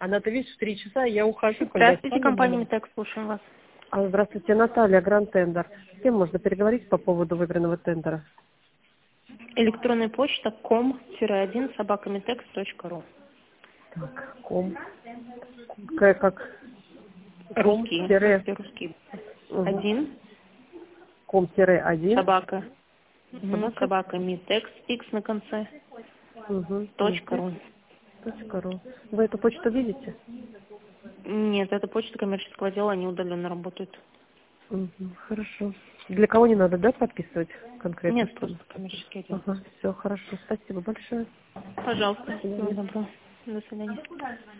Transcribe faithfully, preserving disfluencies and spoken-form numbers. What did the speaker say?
Она, ты видишь, в три часа я ухожу. Здравствуйте, компания Митек, слушаем вас. А, здравствуйте, Наталья, Гранд Тендер. С кем можно переговорить по поводу выбранного тендера? Электронная почта ком один собака митекс точка ру. Так, ком. К, как? Русские, Тире. русские. Угу. Один. Ком тире один. Собака. Угу. Собака. Собака митекс, икс на конце. Угу. Точка ру. Точка ру. Вы эту почту видите? Нет, это почта коммерческого отдела, они удаленно работают. Угу. Хорошо. Для кого не надо, да, подписывать конкретно? Нет, Что-то? просто коммерческий отдел. Ага, все, хорошо. Спасибо большое. Пожалуйста, До свидания. всего доброго. До свидания.